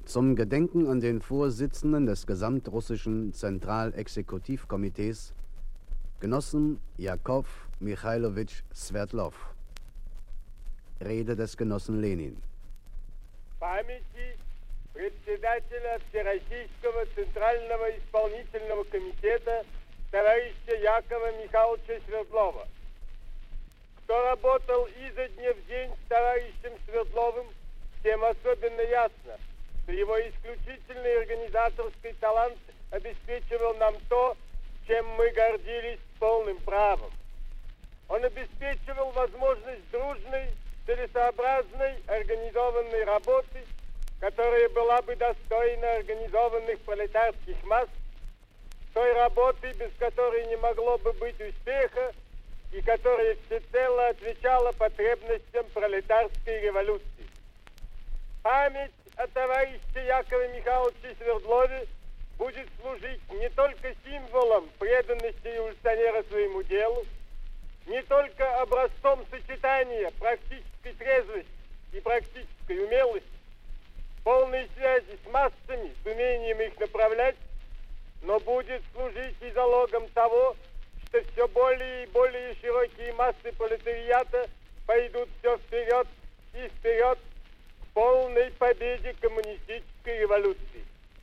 Zum Gedenken an den Vorsitzenden des gesamtrussischen Zentralexekutivkomitees, Genossen Jakow Michailowitsch Sverdlov. Rede des Genossen Lenin. Памяти председателя Всероссийского Центрального исполнительного комитета товарища Якова Михайловича Свердлова. Кто работал изо дня в день с товарищем Свердловым, тем особенно ясно, что его исключительный организаторский талант обеспечивал нам то, чем мы гордились полным правом. Он обеспечивал возможность дружной, целесообразной, организованной работы, которая была бы достойна организованных пролетарских масс, той работы, без которой не могло бы быть успеха, и которая всецело отвечала потребностям пролетарской революции. Память о товарище Якове Михайловиче Свердлове будет служить не только символом преданности революционера своему делу, не только образцом сочетания практической трезвости и практической умелости, полной связи с массами, с умением их направлять, но будет служить и залогом того, что все более и более широкие массы пролетариата пойдут все вперед и вперед к полной победе коммунистической революции.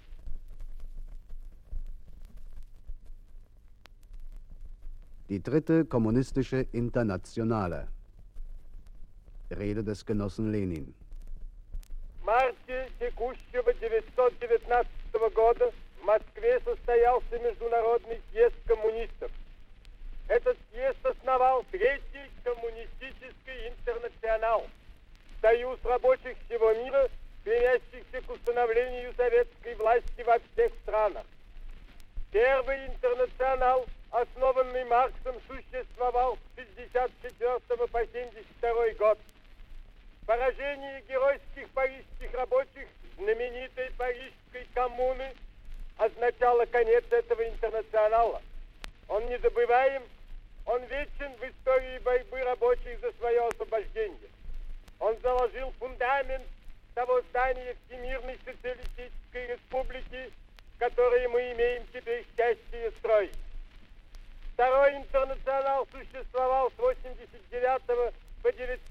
Die dritte kommunistische Internationale. Rede des Genossen Lenin. В марте текущего 1919 года в Москве состоялся Международный съезд коммунистов. Этот съезд основал Третий коммунистический интернационал, союз рабочих всего мира, стремящихся к установлению советской власти во всех странах. Первый интернационал, основанный Марксом, существовал с 1964 по 1972 год. Поражение геройских парижских рабочих знаменитой Парижской коммуны означало конец этого интернационала. Он незабываем, он вечен в истории борьбы рабочих за свое освобождение. Он заложил фундамент того здания Всемирной социалистической республики, которое мы имеем теперь счастье строить. Второй интернационал существовал с 1989 по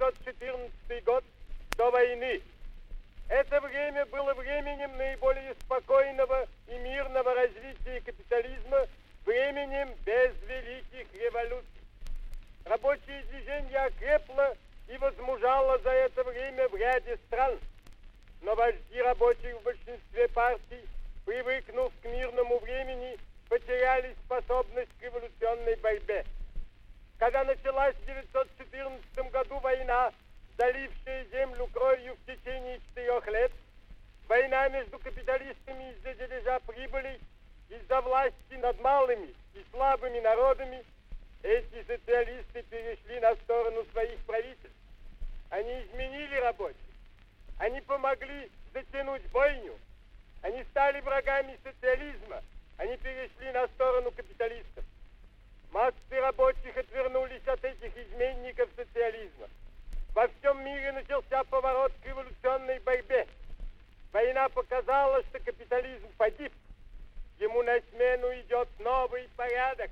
1914 год до войны. Это время было временем наиболее спокойного и мирного развития капитализма, временем без великих революций. Рабочее движение окрепло и возмужало за это время в ряде стран, но вожди рабочих в большинстве партий, привыкнув к мирному времени, потеряли способность к революционной борьбе. Когда началась в 1914 году война, залившая землю кровью в течение 4 лет, война между капиталистами из-за дележа прибыли, из-за власти над малыми и слабыми народами, эти социалисты перешли на сторону своих правительств. Они изменили рабочих, они помогли затянуть бойню, они стали врагами социализма, они перешли на сторону капиталистов. Массы рабочих отвернулись от этих изменников социализма. Во всем мире начался поворот к революционной борьбе. Война показала, что капитализм погиб. Ему на смену идет новый порядок.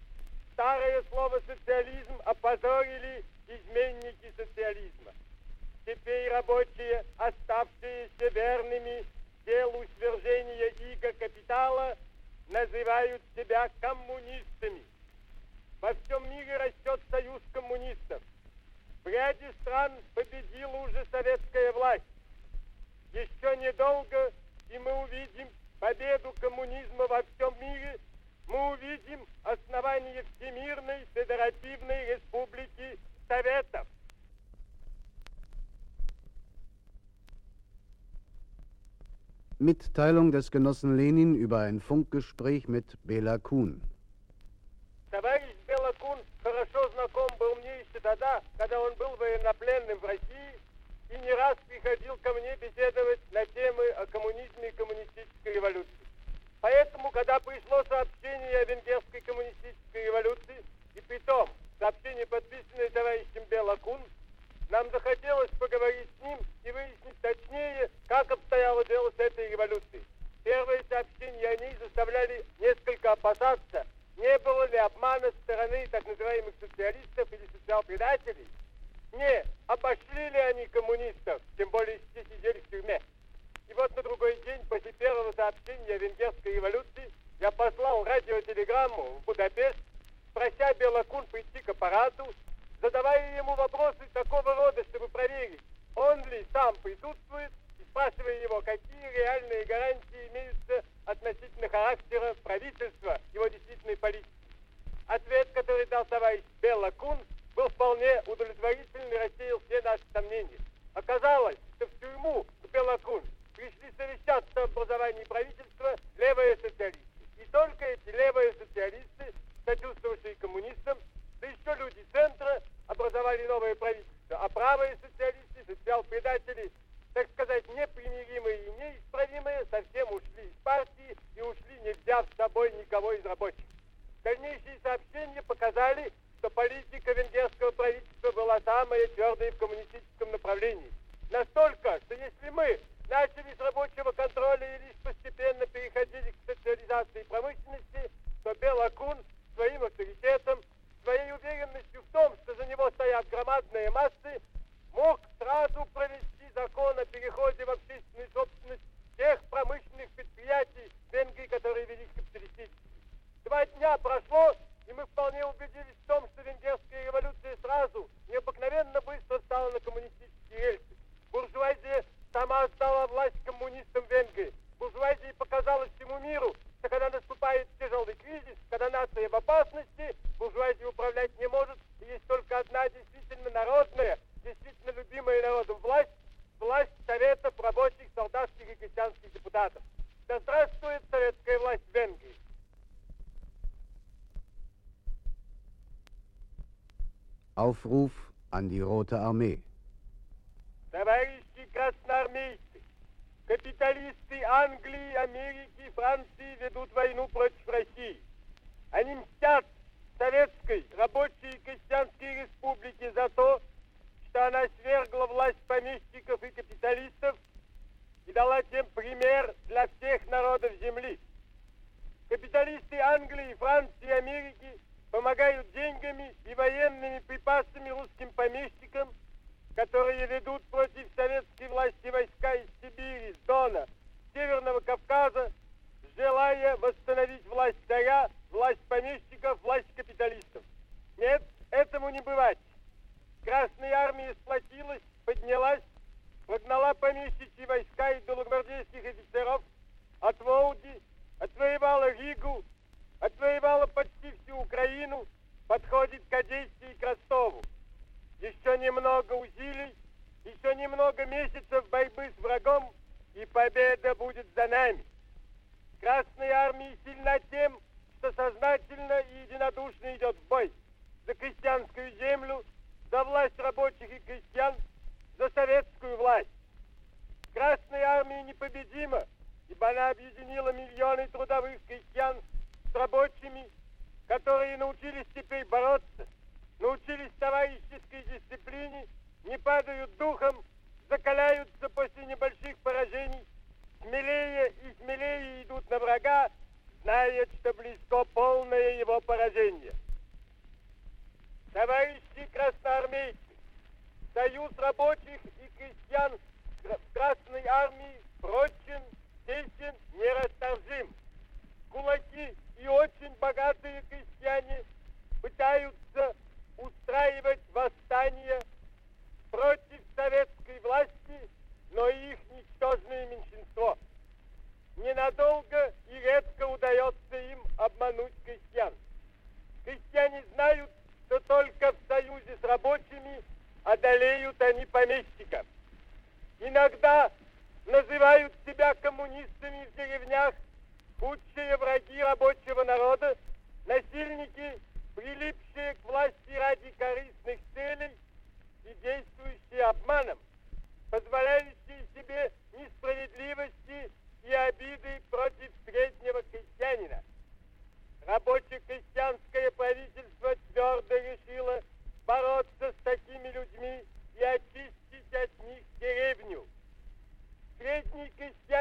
Старое слово «социализм» опозорили изменники социализма. Теперь рабочие, оставшиеся верными делу свержения иго капитала, называют себя коммунистами. Во всем мире растет союз коммунистов. В ряде стран победила уже советская власть. Еще недолго, и мы увидим победу коммунизма во всем мире, мы увидим основание Всемирной Федеративной Республики Советов. Mitteilung des Genossen Lenin über ein Funkgespräch mit Bela Kun. Товарищ Бела Кун хорошо знаком был мне еще тогда, когда он был военнопленным в России и не раз приходил ко мне беседовать на темы о коммунизме и коммунистической революции. Поэтому, когда пришло сообщение о венгерской коммунистической революции, и притом сообщение, подписанное товарищем Бела Кун, нам захотелось поговорить с ним и выяснить точнее, как обстояло имело дело с этой революцией. Первые сообщения о ней заставляли несколько опасаться, не было ли обмана со стороны так называемых социалистов или социал-предателей. Не, обошли ли они коммунистов, тем более все сидели в тюрьме. И вот на другой день, после первого сообщения о венгерской революции, я послал радиотелеграмму в Будапешт, прося Белокун прийти к аппарату, задавая ему вопросы такого рода, чтобы проверить, он ли сам присутствует, и спрашивая его, какие реальные гарантии имеются относительно характера правительства, его действительной политики. Ответ, который дал товарищ Белокун, был вполне удовлетворительный и рассеял все наши сомнения. Оказалось, что в тюрьму к Белокун пришли совещаться об образовании правительства левые социалисты. И только эти левые социалисты, сочувствовавшие коммунистам, да еще люди центра, образовали новое правительство. А правые социалисты, социал-предатели, так сказать, непримиримые и неисправимые, совсем ушли из партии и ушли, не взяв с собой никого из рабочих. Дальнейшие сообщения показали, что политика венгерского правительства была самая твердая в коммунистическом направлении. Настолько, что если мы начали с рабочего контроля и лишь постепенно переходили к социализации промышленности, то Белокун своим авторитетом, своей уверенностью в том, что за него стоят громадные массы, мог сразу провести закон о переходе в общественную собственность тех промышленных предприятий в Венгрии, которые вели к капиталистически. 2 дня прошло, и мы вполне убедились в том, что венгерская революция сразу, необыкновенно быстро стала на коммунистические рельсы. Буржуазия сама отдала власть коммунистам Венгрии. Буржуазия показала всему миру, что когда наступает тяжелый кризис, когда нация в опасности, буржуазия управлять не может, и есть только одна действительно народная, действительно любимая народом власть, власть советов рабочих, солдатских и крестьянских депутатов. Да здравствует советская власть в Венгрии! Aufruf an die Rote Armee. Товарищи красноармейцы, капиталисты Англии, Америки, Франции ведут войну против России. Они мстят советской рабочей и крестьянской республике за то, что она свергла власть помещиков и капиталистов и дала тем пример для всех народов земли. Капиталисты Англии, Франции и Америки помогают деньгами и военными припасами русским помещикам, которые ведут против советской власти войска из Сибири, с Дона, с Северного Кавказа, желая восстановить власть царя, власть помещиков, власть капиталистов. Нет, этому не бывать. Красная армия сплотилась, поднялась, прогнала помещичьи войска и белогвардейских офицеров от Волги, отвоевала Ригу, отвоевала почти всю Украину, подходит к Одессе и к Ростову. Еще немного усилий, еще немного месяцев борьбы с врагом, и победа будет за нами. Красная армия сильна тем, что сознательно и единодушно идет в бой за крестьянскую землю, за власть рабочих и крестьян, за советскую власть. Красная армия непобедима, ибо она объединила миллионы трудовых крестьян с рабочими, которые научились теперь бороться, научились товарищеской дисциплине, не падают духом, закаляются после небольших поражений, смелее и смелее идут на врага, зная, что близко полное его поражение. Товарищи красноармейцы, союз рабочих и крестьян в Красной армии прочен, тесен, нерасторжим. Кулаки и очень богатые крестьяне пытаются устраивать восстание против советской власти, но их ничтожное меньшинство. Ненадолго и редко удается им обмануть крестьян. Крестьяне знают, что только в союзе с рабочими одолеют они помещиков. Иногда называют себя коммунистами в деревнях худшие враги рабочего народа, насильники, прилипшие к власти ради корыстных целей и действующие обманом, позволяющие себе несправедливости и обиды против среднего крестьянина. Рабоче-крестьянское правительство твердо решило бороться с такими людьми и очистить от них деревню. Средний крестьянин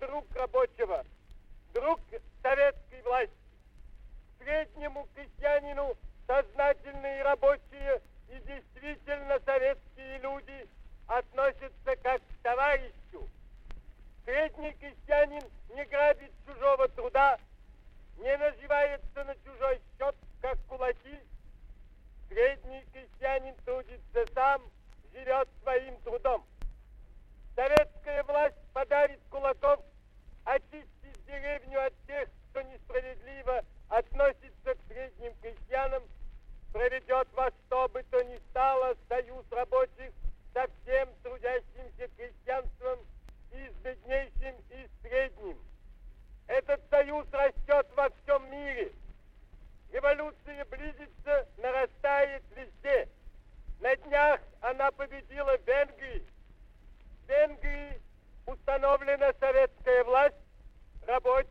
друг рабочего, друг советской власти. Среднему крестьянину сознательные рабочие и действительно советские люди относятся как к товарищу. Средний крестьянин не грабит чужого труда, не наживается на чужой счет, как кулаки. Средний крестьянин трудится сам, живет своим трудом. Советская власть подавит кулаков, очистит деревню от тех, кто несправедливо относится к средним крестьянам, проведет во что бы то ни стало союз рабочих со всем трудящимся крестьянством, и с беднейшим, и с средним. Этот союз растет во всем мире. Революция близится, нарастает везде. На днях она победила в Венгрии. В Венгрии установлена советская власть, рабочие